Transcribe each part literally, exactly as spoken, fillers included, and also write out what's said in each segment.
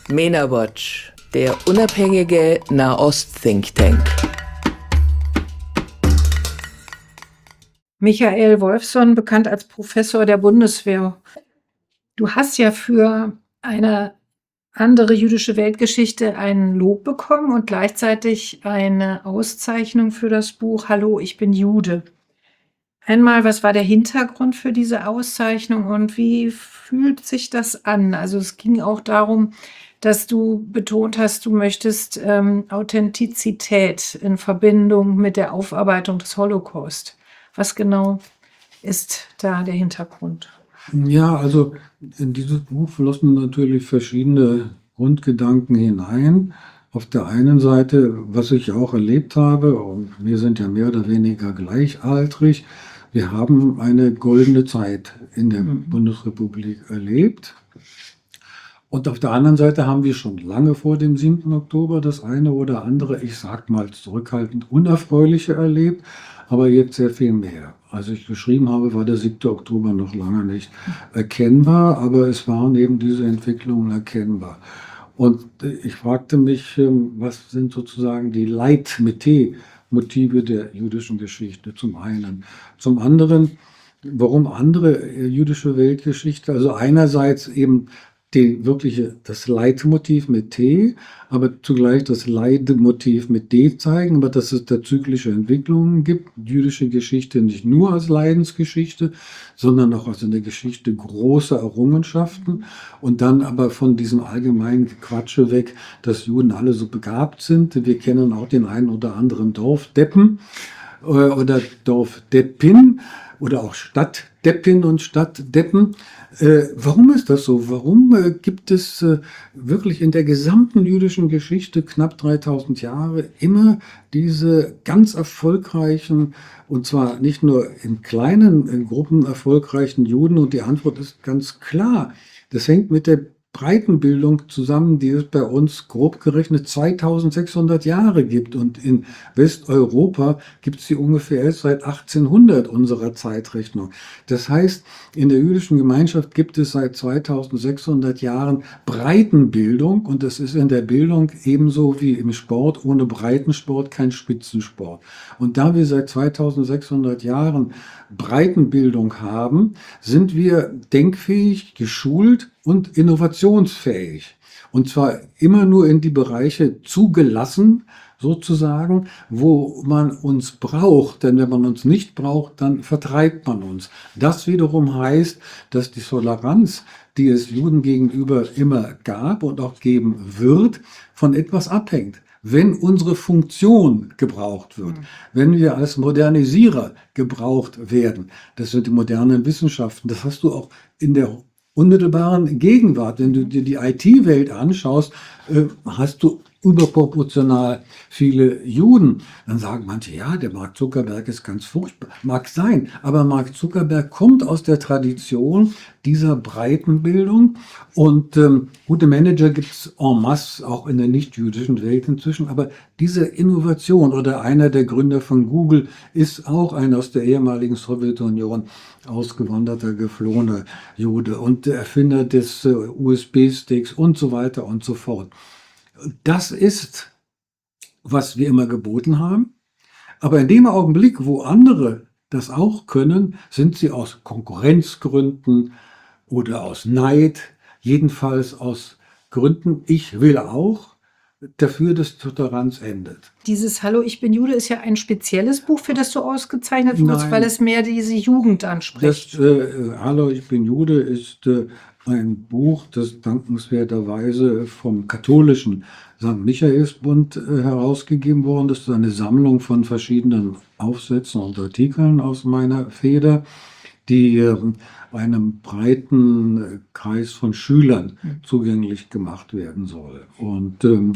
MENA Watch, der unabhängige Nahost-Think Tank. Michael Wolfson, bekannt als Professor der Bundeswehr. Du hast ja für eine andere jüdische Weltgeschichte ein Lob bekommen und gleichzeitig eine Auszeichnung für das Buch Hallo, ich bin Jude. Einmal, was war der Hintergrund für diese Auszeichnung und wie fühlt sich das an? Also es ging auch darum, dass du betont hast, du möchtest ähm, Authentizität in Verbindung mit der Aufarbeitung des Holocaust. Was genau ist da der Hintergrund? Ja, also in dieses Buch flossen natürlich verschiedene Grundgedanken hinein. Auf der einen Seite, was ich auch erlebt habe, und wir sind ja mehr oder weniger gleichaltrig, wir haben eine goldene Zeit in der Mhm. Bundesrepublik erlebt. Und auf der anderen Seite haben wir schon lange vor dem siebten Oktober das eine oder andere, ich sag mal zurückhaltend, Unerfreuliche erlebt, aber jetzt sehr viel mehr. Als ich geschrieben habe, war der siebte Oktober noch lange nicht erkennbar, aber es waren eben diese Entwicklungen erkennbar. Und äh, ich fragte mich, ähm, was sind sozusagen die Leitmotive der jüdischen Geschichte zum einen. Zum anderen, warum andere äh, jüdische Weltgeschichte, also einerseits eben die wirkliche, das Leitmotiv mit T, aber zugleich das Leitmotiv mit D zeigen, aber dass es da zyklische Entwicklungen gibt. Jüdische Geschichte nicht nur als Leidensgeschichte, sondern auch als eine Geschichte großer Errungenschaften und dann aber von diesem allgemeinen Quatsche weg, dass Juden alle so begabt sind. Wir kennen auch den einen oder anderen Dorfdeppen äh, oder Dorfdeppin oder auch Stadtdeppin und Stadtdeppen. Äh, warum ist das so? Warum äh, gibt es äh, wirklich in der gesamten jüdischen Geschichte, knapp dreitausend Jahre, immer diese ganz erfolgreichen, und zwar nicht nur in kleinen in Gruppen erfolgreichen Juden? Und die Antwort ist ganz klar. Das hängt mit der Breitenbildung zusammen, die es bei uns grob gerechnet zweitausendsechshundert Jahre gibt. Und in Westeuropa gibt es sie ungefähr erst seit achtzehnhundert unserer Zeitrechnung. Das heißt, in der jüdischen Gemeinschaft gibt es seit zweitausendsechshundert Jahren Breitenbildung und das ist in der Bildung ebenso wie im Sport, ohne Breitensport kein Spitzensport. Und da wir seit zweitausendsechshundert Jahren Breitenbildung haben, sind wir denkfähig, geschult und innovationsfähig. Und zwar immer nur in die Bereiche zugelassen, sozusagen, wo man uns braucht. Denn wenn man uns nicht braucht, dann vertreibt man uns. Das wiederum heißt, dass die Toleranz, die es Juden gegenüber immer gab und auch geben wird, von etwas abhängt. Wenn unsere Funktion gebraucht wird, wenn wir als Modernisierer gebraucht werden, das sind die modernen Wissenschaften, das hast du auch in der unmittelbaren Gegenwart. Wenn du dir die I T-Welt anschaust, äh, hast du überproportional viele Juden. Dann sagen manche, ja, der Mark Zuckerberg ist ganz furchtbar. Mag sein, aber Mark Zuckerberg kommt aus der Tradition dieser Breitenbildung und ähm, gute Manager gibt es en masse, auch in der nicht-jüdischen Welt inzwischen, aber diese Innovation oder einer der Gründer von Google ist auch ein aus der ehemaligen Sowjetunion ausgewanderter, geflohener Jude und der Erfinder des äh, U S B-Sticks und so weiter und so fort. Das ist, was wir immer geboten haben. Aber in dem Augenblick, wo andere das auch können, sind sie aus Konkurrenzgründen oder aus Neid, jedenfalls aus Gründen, ich will auch, dafür, dass Toleranz endet. Dieses Hallo, ich bin Jude ist ja ein spezielles Buch, für das du ausgezeichnet wurdest, Nein. weil es mehr diese Jugend Das anspricht. äh, Hallo, ich bin Jude ist äh, ein Buch, das dankenswerterweise vom katholischen Sankt Michaelsbund äh, herausgegeben worden ist. Eine Sammlung von verschiedenen Aufsätzen und Artikeln aus meiner Feder, die äh, einem breiten äh, Kreis von Schülern zugänglich gemacht werden soll. Und ähm,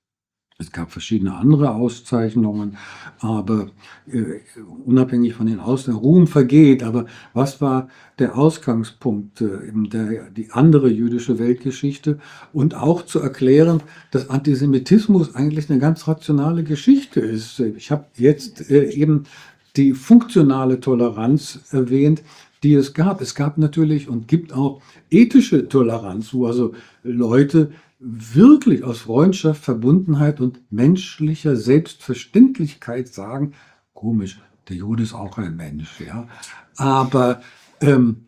es gab verschiedene andere Auszeichnungen, aber äh, unabhängig von den Auszeichnungen, Ruhm vergeht. Aber was war der Ausgangspunkt, äh, eben der, die andere jüdische Weltgeschichte und auch zu erklären, dass Antisemitismus eigentlich eine ganz rationale Geschichte ist. Ich habe jetzt äh, eben die funktionale Toleranz erwähnt, die es gab. Es gab natürlich und gibt auch ethische Toleranz, wo also Leute wirklich aus Freundschaft, Verbundenheit und menschlicher Selbstverständlichkeit sagen, komisch, der Jude ist auch ein Mensch, ja. Aber ähm,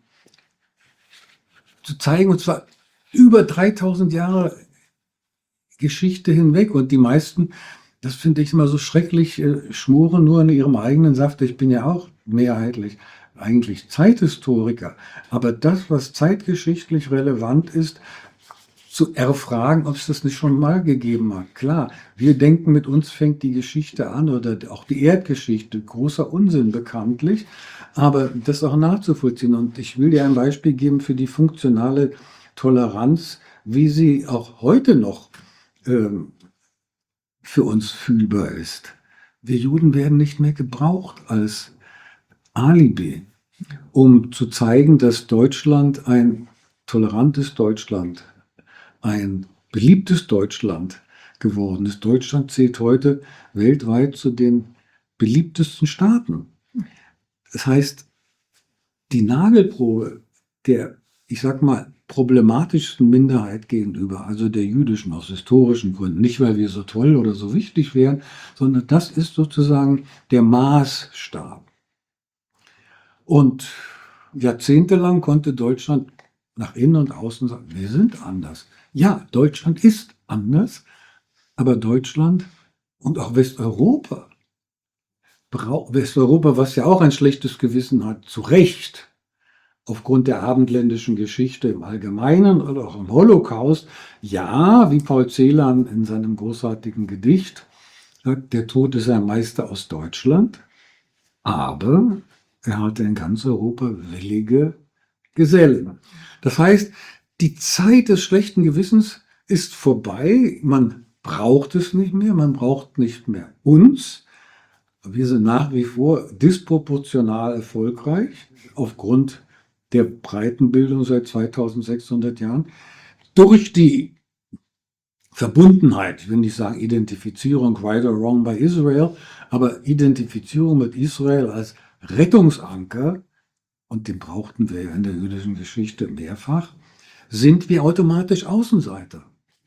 zu zeigen, und zwar über dreitausend Jahre Geschichte hinweg, und die meisten, das finde ich immer so schrecklich, äh, schmoren nur in ihrem eigenen Saft. Ich bin ja auch mehrheitlich eigentlich Zeithistoriker, aber das, was zeitgeschichtlich relevant ist, zu erfragen, ob es das nicht schon mal gegeben hat. Klar, wir denken, mit uns fängt die Geschichte an oder auch die Erdgeschichte. Großer Unsinn bekanntlich, aber das auch nachzuvollziehen. Und ich will dir ein Beispiel geben für die funktionale Toleranz, wie sie auch heute noch ähm, für uns fühlbar ist. Wir Juden werden nicht mehr gebraucht als Alibi, um zu zeigen, dass Deutschland ein tolerantes Deutschland, ein beliebtes Deutschland geworden ist. Deutschland zählt heute weltweit zu den beliebtesten Staaten. Das heißt, die Nagelprobe der, ich sag mal, problematischsten Minderheit gegenüber, also der jüdischen, aus historischen Gründen, nicht weil wir so toll oder so wichtig wären, sondern das ist sozusagen der Maßstab. Und jahrzehntelang konnte Deutschland nach innen und außen sagen, wir sind anders. Ja, Deutschland ist anders, aber Deutschland und auch Westeuropa, Westeuropa, was ja auch ein schlechtes Gewissen hat, zu Recht, aufgrund der abendländischen Geschichte im Allgemeinen oder auch im Holocaust, ja, wie Paul Celan in seinem großartigen Gedicht sagt, der Tod ist ein Meister aus Deutschland, aber er hatte in ganz Europa willige Gesellen. Das heißt, die Zeit des schlechten Gewissens ist vorbei. Man braucht es nicht mehr. Man braucht nicht mehr uns. Wir sind nach wie vor disproportional erfolgreich aufgrund der Breitenbildung seit zweitausendsechshundert Jahren. Durch die Verbundenheit, ich will nicht sagen Identifizierung, right or wrong by Israel, aber Identifizierung mit Israel als Rettungsanker, und den brauchten wir ja in der jüdischen Geschichte mehrfach, sind wir automatisch Außenseiter.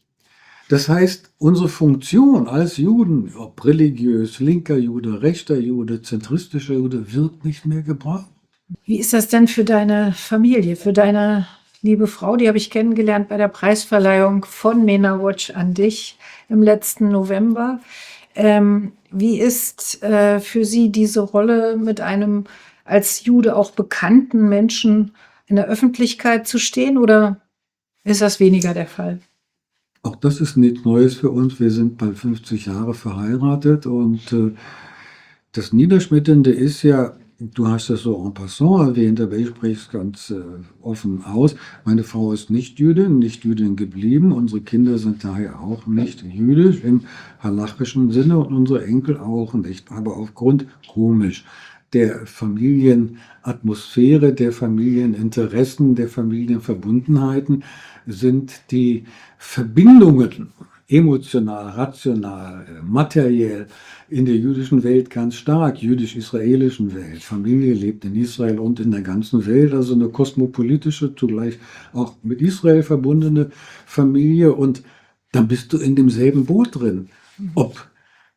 Das heißt, unsere Funktion als Juden, ob religiös, linker Jude, rechter Jude, zentristischer Jude, wird nicht mehr gebraucht. Wie ist das denn für deine Familie, für deine liebe Frau? Die habe ich kennengelernt bei der Preisverleihung von MENA Watch an dich im letzten November. Ähm, wie ist äh, für sie diese Rolle, mit einem als Jude auch bekannten Menschen in der Öffentlichkeit zu stehen, oder ist das weniger der Fall? Auch das ist nichts Neues für uns. Wir sind bald fünfzig Jahre verheiratet, und äh, das Niederschmetterndste ist ja, du hast das so en passant erwähnt, aber ich spreche es ganz äh, offen aus. Meine Frau ist nicht Jüdin, nicht Jüdin geblieben. Unsere Kinder sind daher auch nicht jüdisch im halachischen Sinne und unsere Enkel auch nicht. Aber aufgrund, komisch, der Familienatmosphäre, der Familieninteressen, der Familienverbundenheiten sind die Verbindungen emotional, rational, materiell in der jüdischen Welt ganz stark, jüdisch-israelischen Welt. Familie lebt in Israel und in der ganzen Welt, also eine kosmopolitische, zugleich auch mit Israel verbundene Familie, und dann bist du in demselben Boot drin. Ob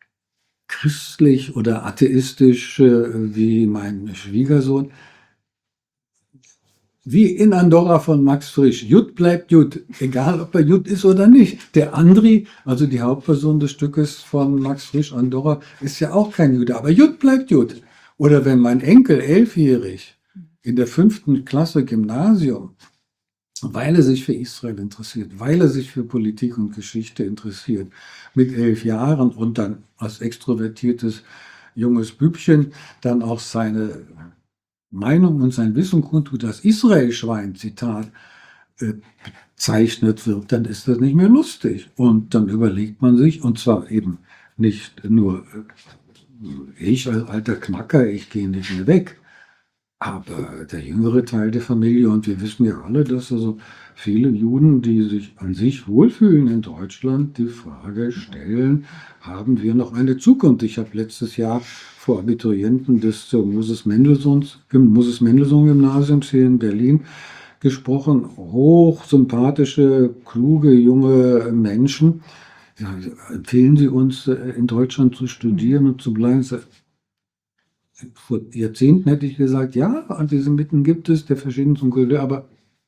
christlich oder atheistisch, äh, wie mein Schwiegersohn. Wie in Andorra von Max Frisch. Jud bleibt Jud, egal ob er Jud ist oder nicht. Der Andri, also die Hauptperson des Stückes von Max Frisch, Andorra, ist ja auch kein Jude, aber Jud bleibt Jud. Oder wenn mein Enkel, elfjährig, in der fünften Klasse Gymnasium, weil er sich für Israel interessiert, weil er sich für Politik und Geschichte interessiert, mit elf Jahren und dann als extrovertiertes junges Bübchen dann auch seine Meinung und sein Wissen kundtut, das Israel-Schwein, Zitat, äh, bezeichnet wird, dann ist das nicht mehr lustig. Und dann überlegt man sich, und zwar eben nicht nur äh, ich als alter Knacker, ich gehe nicht mehr weg, aber der jüngere Teil der Familie, und wir wissen ja alle, dass also viele Juden, die sich an sich wohlfühlen in Deutschland, die Frage stellen, haben wir noch eine Zukunft? Ich habe letztes Jahr vor Abiturienten des Moses Mendelssohn Moses Mendelssohn Gymnasiums hier in Berlin gesprochen, hochsympathische, kluge, junge Menschen. Ja, empfehlen Sie uns, äh, in Deutschland zu studieren und zu bleiben? So, vor Jahrzehnten hätte ich gesagt, ja, Antisemiten gibt es, der verschiedensten Kultur, aber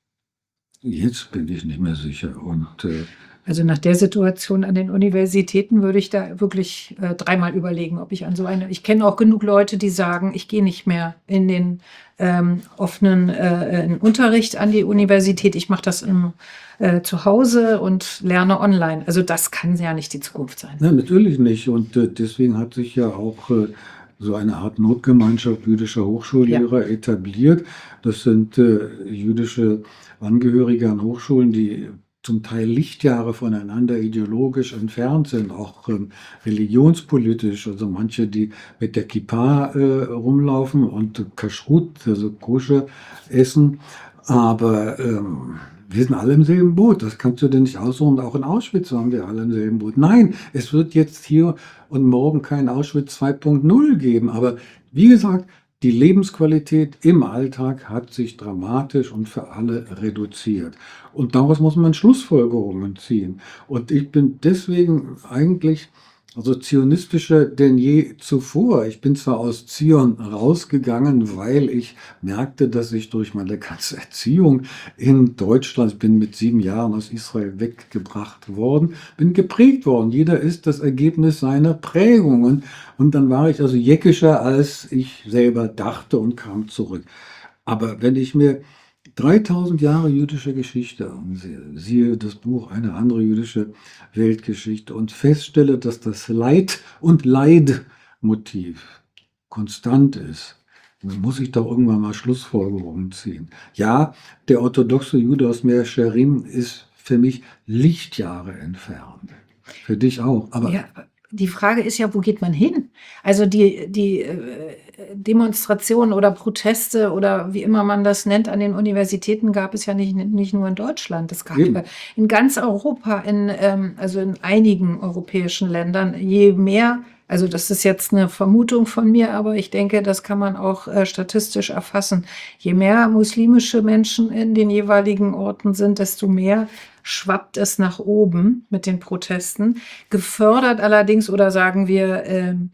jetzt bin ich nicht mehr sicher. Und äh, Also nach der Situation an den Universitäten würde ich da wirklich äh, dreimal überlegen, ob ich an so eine. Ich kenne auch genug Leute, die sagen, ich gehe nicht mehr in den ähm, offenen äh, in Unterricht an die Universität. Ich mache das im, äh, zu Hause und lerne online. Also das kann ja nicht die Zukunft sein. nein, natürlich nicht. Und äh, deswegen hat sich ja auch äh, so eine Art Notgemeinschaft jüdischer Hochschullehrer etabliert. Das sind äh, jüdische Angehörige an Hochschulen, die zum Teil Lichtjahre voneinander ideologisch entfernt sind, auch ähm, religionspolitisch. Also manche, die mit der Kippa äh, rumlaufen und Kashrut, also Koscher, essen. Aber ähm, wir sind alle im selben Boot. Das kannst du dir nicht aussuchen. Auch in Auschwitz waren wir alle im selben Boot. Nein, es wird jetzt hier und morgen kein Auschwitz zwei Punkt null geben. Aber wie gesagt, die Lebensqualität im Alltag hat sich dramatisch und für alle reduziert. Und daraus muss man Schlussfolgerungen ziehen. Und ich bin deswegen eigentlich also zionistischer denn je zuvor. Ich bin zwar aus Zion rausgegangen, weil ich merkte, dass ich durch meine ganze Erziehung in Deutschland, ich bin mit sieben Jahren aus Israel weggebracht worden, bin geprägt worden. Jeder ist das Ergebnis seiner Prägungen. Und dann war ich also jäckischer, als ich selber dachte und kam zurück. Aber wenn ich mir dreitausend Jahre jüdische Geschichte ansehe, siehe das Buch Eine andere jüdische Weltgeschichte und feststelle, dass das Leid- und Leidmotiv konstant ist, dann muss ich doch irgendwann mal Schlussfolgerungen ziehen. Ja, der orthodoxe Jude aus Mea Shearim ist für mich Lichtjahre entfernt. Für dich auch. Aber Ja, die Frage ist ja, wo geht man hin? Also die, die äh, Demonstrationen oder Proteste oder wie immer man das nennt an den Universitäten gab es ja nicht, nicht nur in Deutschland. Es gab Eben. ja in ganz Europa, in, ähm, also in einigen europäischen Ländern, je mehr, also das ist jetzt eine Vermutung von mir, aber ich denke, das kann man auch äh, statistisch erfassen. Je mehr muslimische Menschen in den jeweiligen Orten sind, desto mehr schwappt es nach oben mit den Protesten. Gefördert allerdings oder sagen wir ähm,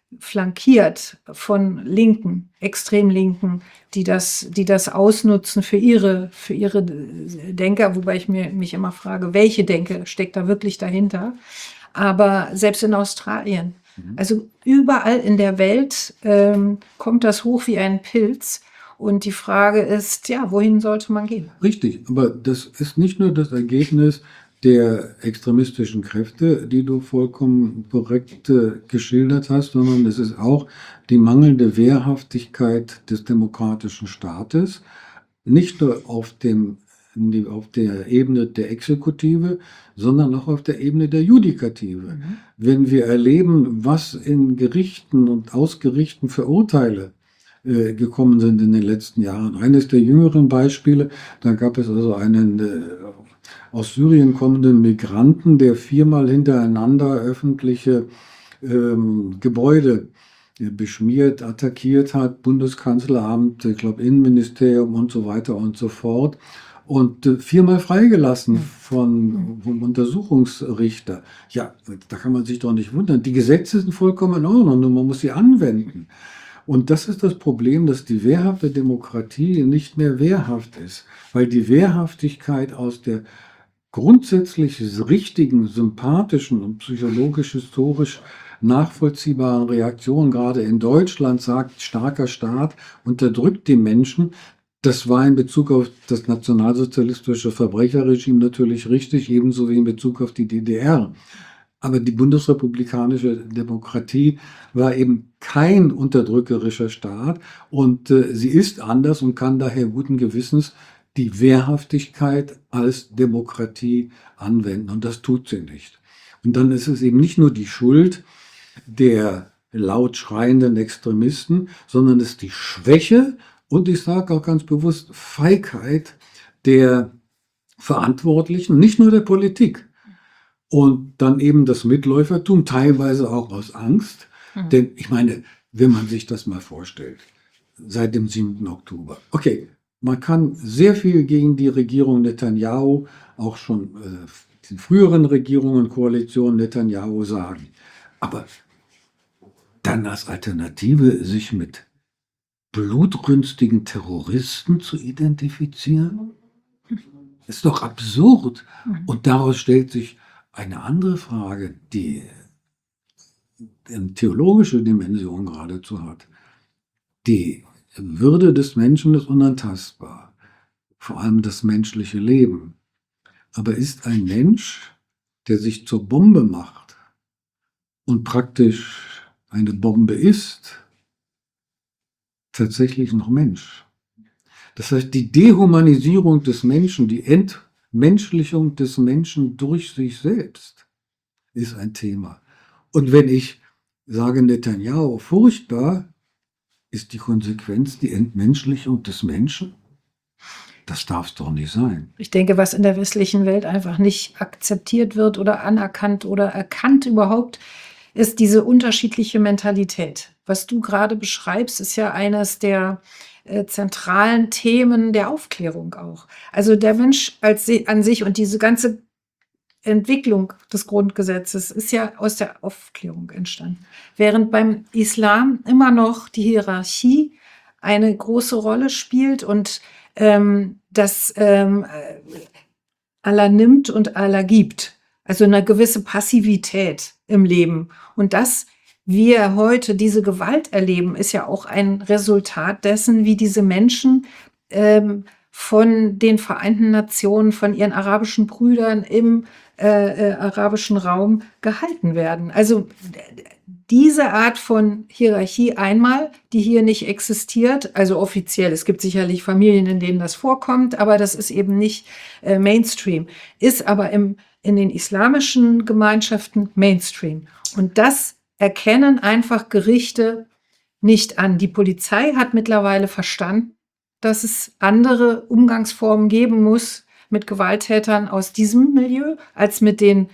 flankiert von Linken, extrem Linken, die das, die das ausnutzen für ihre, für ihre Denker, wobei ich mir, mich immer frage, welche Denke steckt da wirklich dahinter? Aber selbst in Australien, also überall in der Welt ähm, kommt das hoch wie ein Pilz. Und die Frage ist, ja, wohin sollte man gehen? richtig, aber das ist nicht nur das Ergebnis der extremistischen Kräfte, die du vollkommen korrekt äh, geschildert hast, sondern es ist auch die mangelnde Wehrhaftigkeit des demokratischen Staates, nicht nur auf dem, die- auf der Ebene der Exekutive, sondern auch auf der Ebene der Judikative. Wenn wir erleben, was in Gerichten und aus Gerichten für Urteile äh, gekommen sind in den letzten Jahren. Eines der jüngeren Beispiele, da gab es also einen äh, aus Syrien kommenden Migranten, der viermal hintereinander öffentliche ähm, Gebäude äh, beschmiert, attackiert hat, Bundeskanzleramt, ich glaube Innenministerium und so weiter und so fort. Und äh, viermal freigelassen von, vom Untersuchungsrichter. Ja, da kann man sich doch nicht wundern. Die Gesetze sind vollkommen in Ordnung, nur man muss sie anwenden. Und das ist das Problem, dass die wehrhafte Demokratie nicht mehr wehrhaft ist, weil die Wehrhaftigkeit aus der grundsätzlich richtigen, sympathischen und psychologisch-historisch nachvollziehbaren Reaktion gerade in Deutschland sagt, starker Staat unterdrückt die Menschen. Das war in Bezug auf das nationalsozialistische Verbrecherregime natürlich richtig, ebenso wie in Bezug auf die D D R. Aber die bundesrepublikanische Demokratie war eben kein unterdrückerischer Staat und äh, sie ist anders und kann daher guten Gewissens die Wehrhaftigkeit als Demokratie anwenden. Und das tut sie nicht. Und dann ist es eben nicht nur die Schuld der laut schreienden Extremisten, sondern es ist die Schwäche und ich sage auch ganz bewusst Feigheit der Verantwortlichen, nicht nur der Politik. Und dann eben das Mitläufertum, teilweise auch aus Angst. Mhm. Denn ich meine, wenn man sich das mal vorstellt, seit dem siebten Oktober. Okay, man kann sehr viel gegen die Regierung Netanyahu, auch schon äh, die früheren Regierungen, Koalitionen Netanyahu sagen. Aber dann als Alternative sich mit blutrünstigen Terroristen zu identifizieren, ist doch absurd. Und daraus stellt sich eine andere Frage, die eine theologische Dimension geradezu hat. Die Würde des Menschen ist unantastbar, vor allem das menschliche Leben. Aber ist ein Mensch, der sich zur Bombe macht und praktisch eine Bombe ist, tatsächlich noch Mensch? Das heißt, die Dehumanisierung des Menschen, die Entmenschlichung des Menschen durch sich selbst ist ein Thema. Und wenn ich sage, Netanyahu furchtbar, ist die Konsequenz die Entmenschlichung des Menschen? Das darf es doch nicht sein. Ich denke, was in der westlichen Welt einfach nicht akzeptiert wird oder anerkannt oder erkannt überhaupt, ist diese unterschiedliche Mentalität. Was du gerade beschreibst, ist ja eines der äh, zentralen Themen der Aufklärung auch. Also der Mensch als se- an sich und diese ganze Entwicklung des Grundgesetzes ist ja aus der Aufklärung entstanden. Während beim Islam immer noch die Hierarchie eine große Rolle spielt und ähm, das ähm, äh, Allah nimmt und Allah gibt. Also eine gewisse Passivität im Leben. Und dass wir heute diese Gewalt erleben, ist ja auch ein Resultat dessen, wie diese Menschen ähm, von den Vereinten Nationen, von ihren arabischen Brüdern im äh, äh, arabischen Raum gehalten werden. Also diese Art von Hierarchie einmal, die hier nicht existiert, also offiziell, es gibt sicherlich Familien, in denen das vorkommt, aber das ist eben nicht äh, Mainstream, ist aber im, in den islamischen Gemeinschaften Mainstream. Und das erkennen einfach Gerichte nicht an. Die Polizei hat mittlerweile verstanden, dass es andere Umgangsformen geben muss mit Gewalttätern aus diesem Milieu als mit den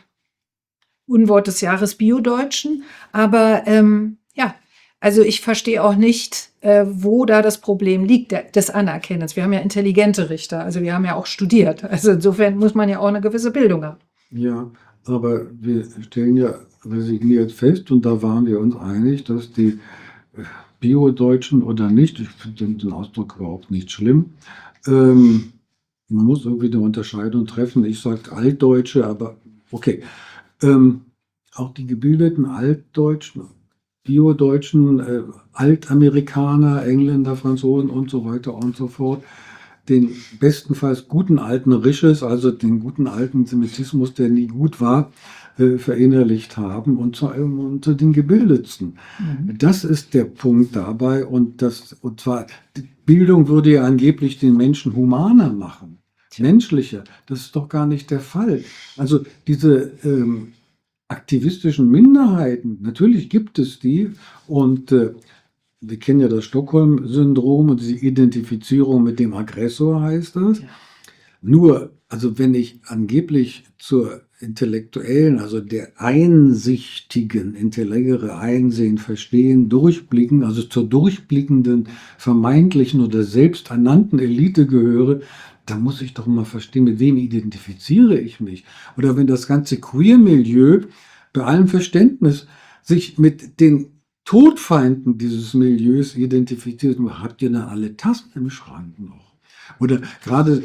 Unwort des Jahres Bio-Deutschen. Aber ähm, ja, also ich verstehe auch nicht, äh, wo da das Problem liegt, der, des Anerkennens. Wir haben ja intelligente Richter, also wir haben ja auch studiert. Also insofern muss man ja auch eine gewisse Bildung haben. Ja, aber wir stellen ja resigniert fest, und da waren wir uns einig, dass die äh, Bio-Deutschen oder nicht, ich finde den Ausdruck überhaupt nicht schlimm, ähm, man muss irgendwie eine Unterscheidung treffen. Ich sage Altdeutsche, aber okay. Ähm, auch die gebildeten Altdeutschen, Bio-Deutschen, äh, Altamerikaner, Engländer, Franzosen und so weiter und so fort, den bestenfalls guten alten Risches, also den guten alten Semitismus, der nie gut war, äh, verinnerlicht haben, und zwar unter den Gebildetsten. Mhm. Das ist der Punkt dabei, und, das, und zwar, die Bildung würde ja angeblich den Menschen humaner machen. Menschlicher. Das ist doch gar nicht der Fall. Also diese ähm, aktivistischen Minderheiten, natürlich gibt es die, und äh, wir kennen ja das Stockholm-Syndrom und diese Identifizierung mit dem Aggressor, heißt das. Ja. Nur, also wenn ich angeblich zur intellektuellen, also der einsichtigen, intelligere Einsehen, Verstehen, Durchblicken, also zur durchblickenden, vermeintlichen oder selbsternannten Elite gehöre, da muss ich doch mal verstehen, mit wem identifiziere ich mich. Oder wenn das ganze Queer-Milieu bei allem Verständnis sich mit den Todfeinden dieses Milieus identifiziert, habt ihr dann alle Tassen im Schrank noch? Oder gerade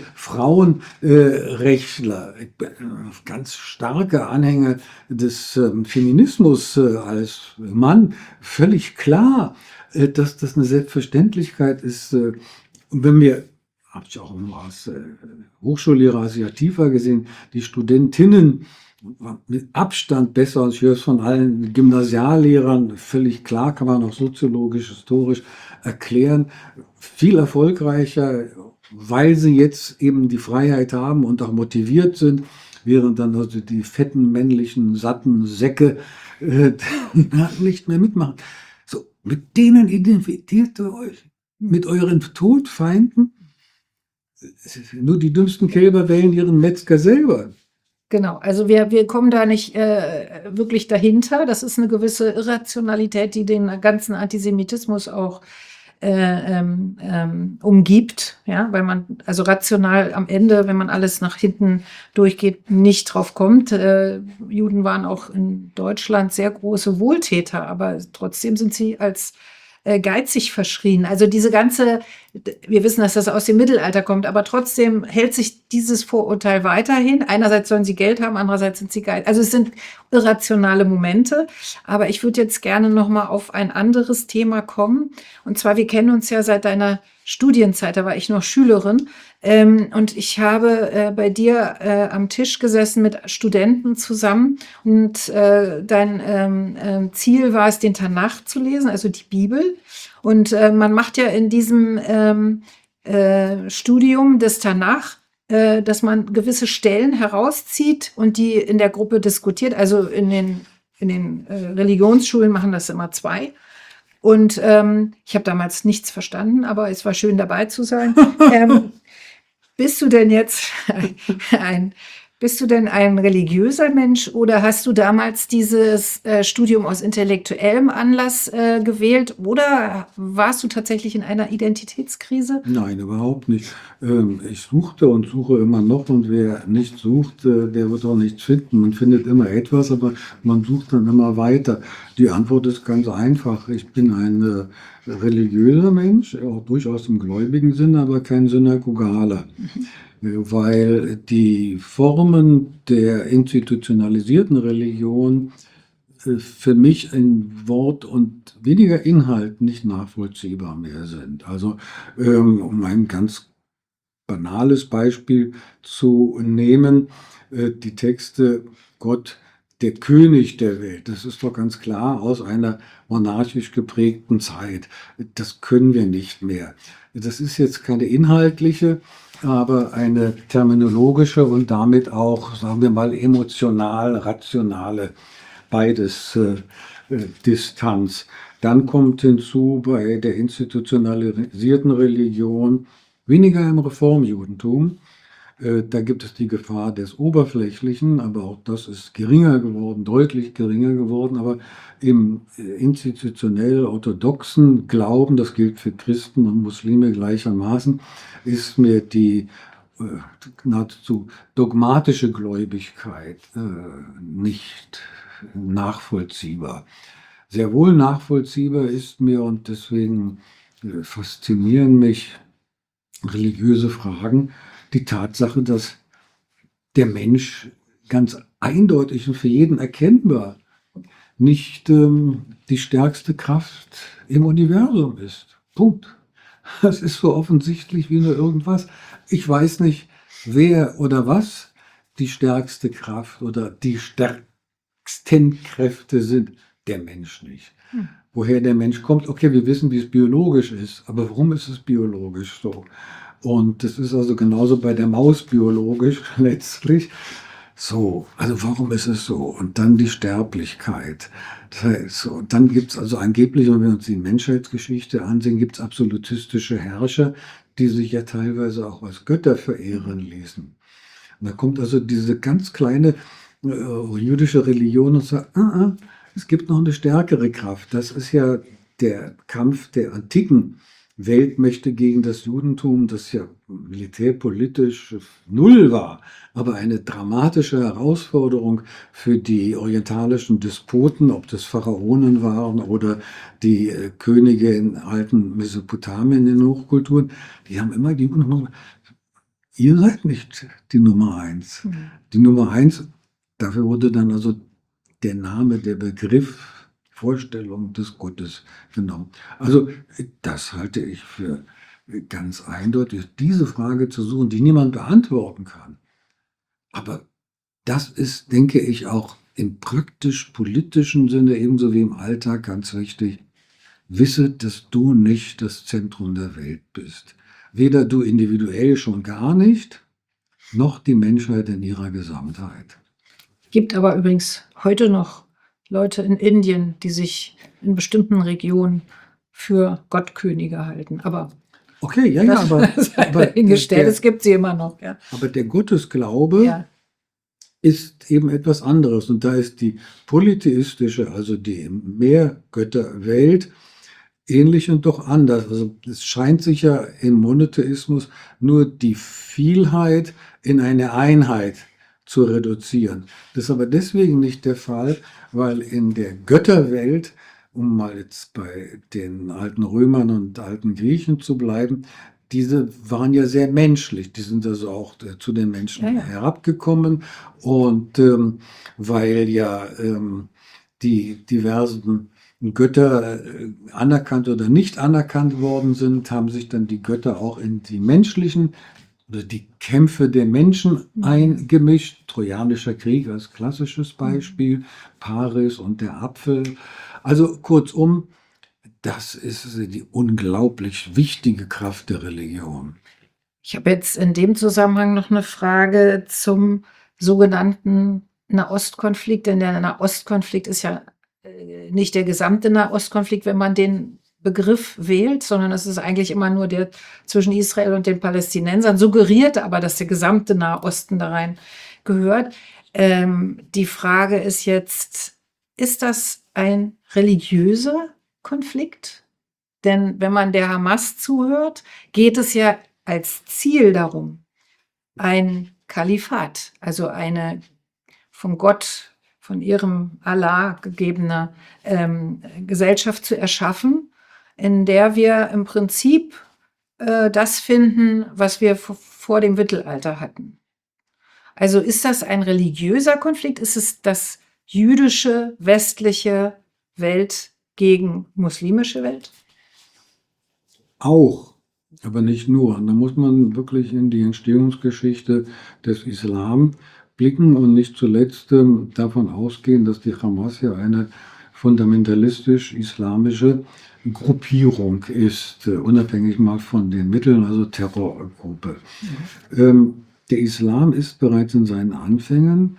Frauenrechtler, äh, ganz starke Anhänger des äh, Feminismus äh, als Mann, völlig klar, äh, dass das eine Selbstverständlichkeit ist. Äh, und wenn wir, habe ich auch immer als äh, Hochschullehrer, als Jahr tiefer gesehen, die Studentinnen mit Abstand besser, ich höre es von allen Gymnasiallehrern, völlig klar, kann man auch soziologisch, historisch erklären, viel erfolgreicher, weil sie jetzt eben die Freiheit haben und auch motiviert sind, während dann also die fetten, männlichen, satten Säcke äh, nicht mehr mitmachen. So, mit denen identifiziert ihr euch, mit euren Todfeinden. Nur die dümmsten Kälber wählen ihren Metzger selber. Genau, also wir, wir kommen da nicht äh, wirklich dahinter. Das ist eine gewisse Irrationalität, die den ganzen Antisemitismus auch äh, ähm, ähm, umgibt, ja, weil man also rational am Ende, wenn man alles nach hinten durchgeht, nicht drauf kommt. Äh, Juden waren auch in Deutschland sehr große Wohltäter, aber trotzdem sind sie als äh, geizig verschrien. Also diese ganze, wir wissen, dass das aus dem Mittelalter kommt, aber trotzdem hält sich dieses Vorurteil weiterhin. Einerseits sollen sie Geld haben, andererseits sind sie geizig. Also es sind irrationale Momente. Aber ich würde jetzt gerne noch mal auf ein anderes Thema kommen. Und zwar, wir kennen uns ja seit deiner Studienzeit, da war ich noch Schülerin. Ähm, und ich habe äh, bei dir äh, am Tisch gesessen mit Studenten zusammen. Und äh, dein ähm, äh, Ziel war es, den Tanach zu lesen, also die Bibel. Und äh, man macht ja in diesem ähm, äh, Studium des Tanach, äh, dass man gewisse Stellen herauszieht und die in der Gruppe diskutiert. Also in den, in den äh, Religionsschulen machen das immer zwei. Und ähm, ich habe damals nichts verstanden, aber es war schön dabei zu sein. ähm, bist du denn jetzt ein, bist du denn ein religiöser Mensch oder hast du damals dieses äh, Studium aus intellektuellem Anlass äh, gewählt oder warst du tatsächlich in einer Identitätskrise? Nein, überhaupt nicht. Ähm, ich suchte und suche immer noch und wer nicht sucht, äh, der wird auch nichts finden. Man findet immer etwas, aber man sucht dann immer weiter. Die Antwort ist ganz einfach. Ich bin ein äh, religiöser Mensch, auch durchaus im gläubigen Sinne, aber kein Synagogaler. Weil die Formen der institutionalisierten Religion äh, für mich in Wort und weniger Inhalt nicht nachvollziehbar mehr sind. Also ähm, um ein ganz banales Beispiel zu nehmen, äh, die Texte Gott, der König der Welt, das ist doch ganz klar aus einer monarchisch geprägten Zeit. Das können wir nicht mehr. Das ist jetzt keine inhaltliche, aber eine terminologische und damit auch, sagen wir mal, emotional, rationale, beides äh, äh, Distanz. Dann kommt hinzu bei der institutionalisierten Religion, weniger im Reformjudentum, äh, da gibt es die Gefahr des Oberflächlichen, aber auch das ist geringer geworden, deutlich geringer geworden. Aber im äh, institutionell orthodoxen Glauben, das gilt für Christen und Muslime gleichermaßen, ist mir die äh, nahezu dogmatische Gläubigkeit äh, nicht nachvollziehbar. Sehr wohl nachvollziehbar ist mir und deswegen äh, faszinieren mich religiöse Fragen, die Tatsache, dass der Mensch ganz eindeutig und für jeden erkennbar nicht ähm, die stärkste Kraft im Universum ist. Punkt. Das ist so offensichtlich wie nur irgendwas. Ich weiß nicht, wer oder was die stärkste Kraft oder die stärksten Kräfte sind. Der Mensch nicht. Hm. Woher der Mensch kommt, okay, wir wissen, wie es biologisch ist, aber warum ist es biologisch so? Und das ist also genauso bei der Maus biologisch letztlich. So, also warum ist es so? Und dann die Sterblichkeit. Das heißt, so, dann gibt es also angeblich, wenn wir uns die Menschheitsgeschichte ansehen, gibt es absolutistische Herrscher, die sich ja teilweise auch als Götter verehren ließen. Und da kommt also diese ganz kleine äh, jüdische Religion und sagt, ah, ah, es gibt noch eine stärkere Kraft. Das ist ja der Kampf der antiken Weltmächte gegen das Judentum, das ja militärpolitisch null war, aber eine dramatische Herausforderung für die orientalischen Despoten, ob das Pharaonen waren oder die äh, Könige in alten Mesopotamien, in den Hochkulturen. Die haben immer die Juden, ihr seid nicht die Nummer eins. Mhm. Die Nummer eins, dafür wurde dann also der Name, der Begriff, Vorstellung des Gottes genommen. Also das halte ich für ganz eindeutig, diese Frage zu suchen, die niemand beantworten kann. Aber das ist, denke ich, auch im praktisch-politischen Sinne ebenso wie im Alltag ganz wichtig. Wisse, dass du nicht das Zentrum der Welt bist. Weder du individuell schon gar nicht, noch die Menschheit in ihrer Gesamtheit. Gibt aber übrigens heute noch Leute in Indien, die sich in bestimmten Regionen für Gottkönige halten. Aber okay, ja, ja, aber, aber hingestellt, es gibt sie immer noch. Ja. Aber der Gottesglaube ja. ist eben etwas anderes. Und da ist die polytheistische, also die Mehrgötterwelt, ähnlich und doch anders. Also es scheint sich ja im Monotheismus nur die Vielheit in eine Einheit zu reduzieren. Das ist aber deswegen nicht der Fall, weil in der Götterwelt, um mal jetzt bei den alten Römern und alten Griechen zu bleiben, diese waren ja sehr menschlich. Die sind also auch äh, zu den Menschen Ja, ja. herabgekommen. Und ähm, weil ja ähm, die diversen Götter äh, anerkannt oder nicht anerkannt worden sind, haben sich dann die Götter auch in die menschlichen oder die Kämpfe der Menschen Mhm. eingemischt. Trojanischer Krieg als klassisches Beispiel, Paris und der Apfel. Also kurzum, das ist die unglaublich wichtige Kraft der Religion. Ich habe jetzt in dem Zusammenhang noch eine Frage zum sogenannten Nahostkonflikt, denn der Nahostkonflikt ist ja äh, nicht der gesamte Nahostkonflikt, wenn man den Begriff wählt, sondern es ist eigentlich immer nur der zwischen Israel und den Palästinensern, suggeriert aber, dass der gesamte Nahosten da rein gehört. Ähm, die Frage ist jetzt, ist das ein religiöser Konflikt? Denn wenn man der Hamas zuhört, geht es ja als Ziel darum, ein Kalifat, also eine von Gott, von ihrem Allah gegebene ähm, Gesellschaft zu erschaffen, in der wir im Prinzip äh, das finden, was wir v- vor dem Mittelalter hatten. Also ist das ein religiöser Konflikt? Ist es das jüdische, westliche Welt gegen muslimische Welt? Auch, aber nicht nur. Und da muss man wirklich in die Entstehungsgeschichte des Islam blicken und nicht zuletzt ähm, davon ausgehen, dass die Hamas ja eine fundamentalistisch-islamische Gruppierung ist, äh, unabhängig mal von den Mitteln, also Terrorgruppe. Ähm, der Islam ist bereits in seinen Anfängen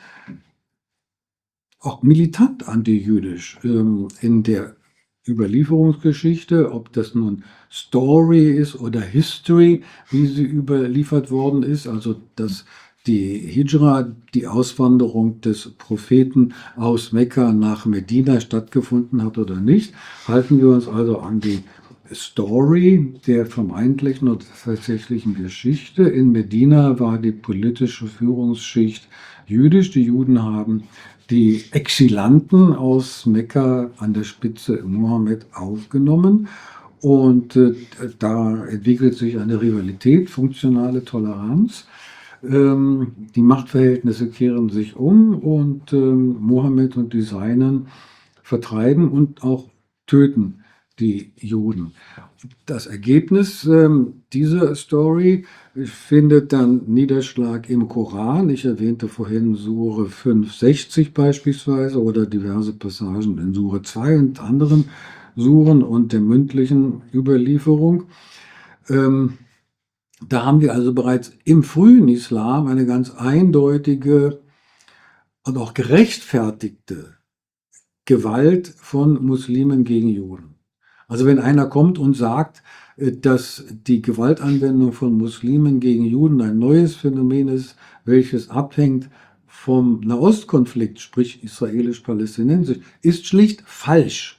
auch militant antijüdisch. Ähm, in der Überlieferungsgeschichte, ob das nun Story ist oder History, wie sie überliefert worden ist, also dass die Hijra, die Auswanderung des Propheten aus Mekka nach Medina stattgefunden hat oder nicht, halten wir uns also an die Story der vermeintlichen oder tatsächlichen Geschichte. In Medina war die politische Führungsschicht jüdisch. Die Juden haben die Exilanten aus Mekka an der Spitze Mohammed aufgenommen. Und äh, da entwickelt sich eine Rivalität, funktionale Toleranz. Ähm, die Machtverhältnisse kehren sich um und ähm, Mohammed und die Seinen vertreiben und auch töten die Juden. Das Ergebnis ähm, dieser Story findet dann Niederschlag im Koran. Ich erwähnte vorhin Sure fünfhundertsechzig beispielsweise oder diverse Passagen in Sure zwei und anderen Suren und der mündlichen Überlieferung. Ähm, da haben wir also bereits im frühen Islam eine ganz eindeutige und auch gerechtfertigte Gewalt von Muslimen gegen Juden. Also wenn einer kommt und sagt, äh, dass die Gewaltanwendung von Muslimen gegen Juden ein neues Phänomen ist, welches abhängt vom Nahostkonflikt, sprich israelisch-palästinensisch, ist schlicht falsch.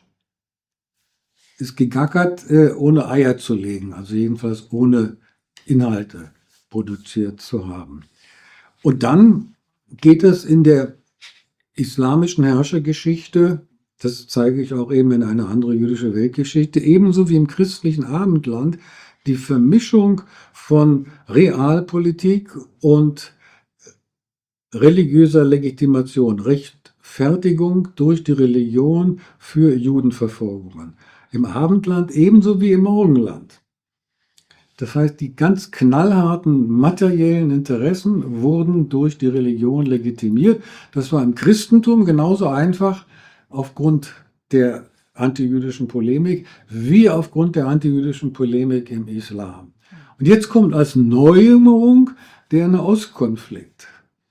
Ist gegackert, äh, ohne Eier zu legen, also jedenfalls ohne Inhalte produziert zu haben. Und dann geht es in der islamischen Herrschergeschichte, das zeige ich auch eben in einer anderen jüdischen Weltgeschichte, ebenso wie im christlichen Abendland, die Vermischung von Realpolitik und religiöser Legitimation, Rechtfertigung durch die Religion für Judenverfolgungen. Im Abendland ebenso wie im Morgenland. Das heißt, die ganz knallharten materiellen Interessen wurden durch die Religion legitimiert. Das war im Christentum genauso einfach aufgrund der antijüdischen Polemik wie aufgrund der antijüdischen Polemik im Islam. Und jetzt kommt als Neuerung der Nahostkonflikt.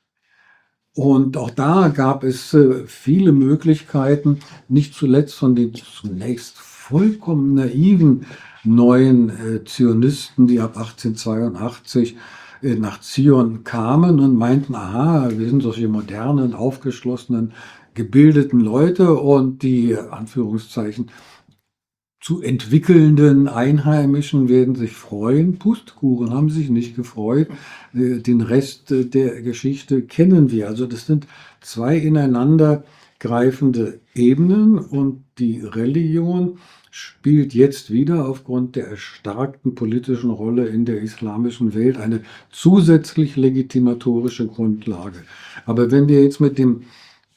Und auch da gab es äh, viele Möglichkeiten, nicht zuletzt von den zunächst vollkommen naiven neuen äh, Zionisten, die ab achtzehnhundertzweiundachtzig äh, nach Zion kamen und meinten, aha, wir sind solche modernen, aufgeschlossenen, gebildeten Leute und die, äh, Anführungszeichen, zu entwickelnden Einheimischen werden sich freuen. Pustekuchen haben sich nicht gefreut. Äh, Den Rest äh, der Geschichte kennen wir. Also das sind zwei ineinander greifende Ebenen und die Religion spielt jetzt wieder aufgrund der erstarkten politischen Rolle in der islamischen Welt eine zusätzlich legitimatorische Grundlage. Aber wenn wir jetzt mit dem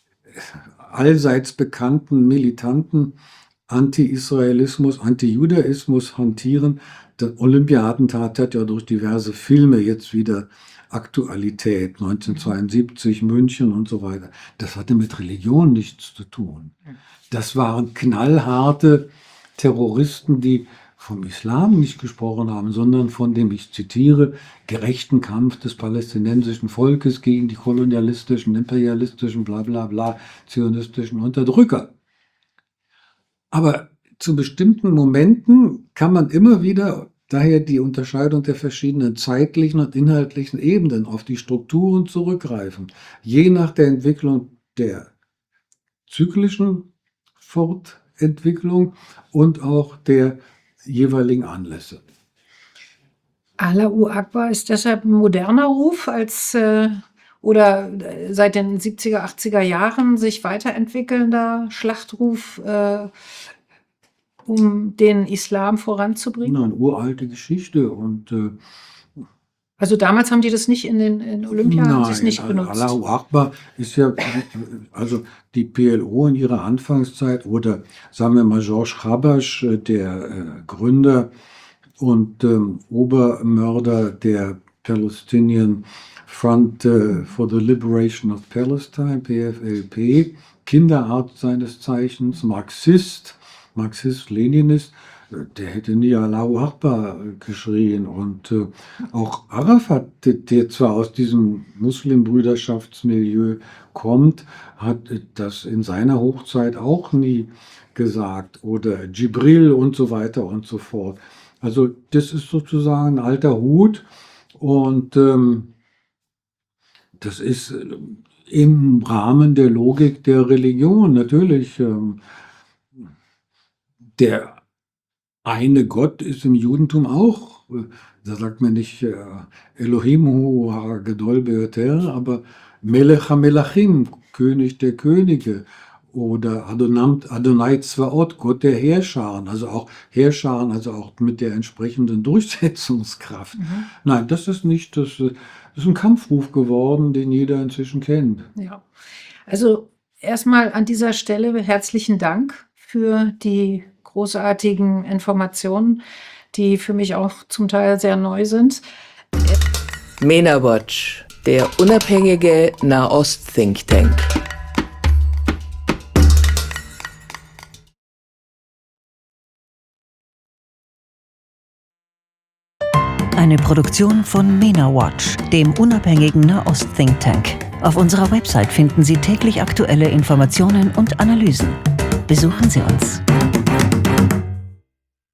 allseits bekannten militanten Anti-Israelismus, Anti-Judaismus hantieren, der Olympiatentat hat ja durch diverse Filme jetzt wieder Aktualität, neunzehnhundertzweiundsiebzig, München und so weiter. Das hatte mit Religion nichts zu tun. Das waren knallharte Terroristen, die vom Islam nicht gesprochen haben, sondern von dem, ich zitiere, gerechten Kampf des palästinensischen Volkes gegen die kolonialistischen, imperialistischen, bla bla bla, zionistischen Unterdrücker. Aber zu bestimmten Momenten kann man immer wieder daher die Unterscheidung der verschiedenen zeitlichen und inhaltlichen Ebenen auf die Strukturen zurückgreifen, je nach der Entwicklung der zyklischen Fortentwicklung und auch der jeweiligen Anlässe. Allahu Akbar ist deshalb ein moderner Ruf als äh, oder äh, seit den siebziger, achtziger Jahren sich weiterentwickelnder Schlachtruf, äh, um den Islam voranzubringen? Eine uralte Geschichte und äh, Also damals haben die das nicht in den in Olympia haben sie es nicht Nein, benutzt. Allahu Akbar ist ja, also die P L O in ihrer Anfangszeit oder sagen wir mal George Habash, äh, der äh, Gründer und ähm, Obermörder der Palestinian Front äh, for the Liberation of Palestine, P F L P, Kinderarzt seines Zeichens, Marxist, Marxist-Leninist, äh, der hätte nie Allahu Akbar äh, geschrien. Und äh, auch Arafat, der, der zwar aus diesem Muslimbrüderschaftsmilieu kommt, hat äh, das in seiner Hochzeit auch nie gesagt. Oder Jibril und so weiter und so fort. Also das ist sozusagen ein alter Hut und ähm, das ist äh, im Rahmen der Logik der Religion natürlich. Ähm, der eine Gott ist im Judentum auch, äh, da sagt man nicht äh, Elohim hu ha-gadol beyoter, aber Melech ha-melachim, König der Könige. Oder Adonam, Adonai Zvaot, Gott der Heerscharen, also auch Heerscharen, also auch mit der entsprechenden Durchsetzungskraft. Mhm. Nein, das ist nicht, das äh, ist ein Kampfruf geworden, den jeder inzwischen kennt. Ja. Also erstmal an dieser Stelle herzlichen Dank für die großartigen Informationen, die für mich auch zum Teil sehr neu sind. MENA Watch, der unabhängige Nahost-Think Tank. Eine Produktion von MENA Watch, dem unabhängigen Nahost-Think Tank. Auf unserer Website finden Sie täglich aktuelle Informationen und Analysen. Besuchen Sie uns.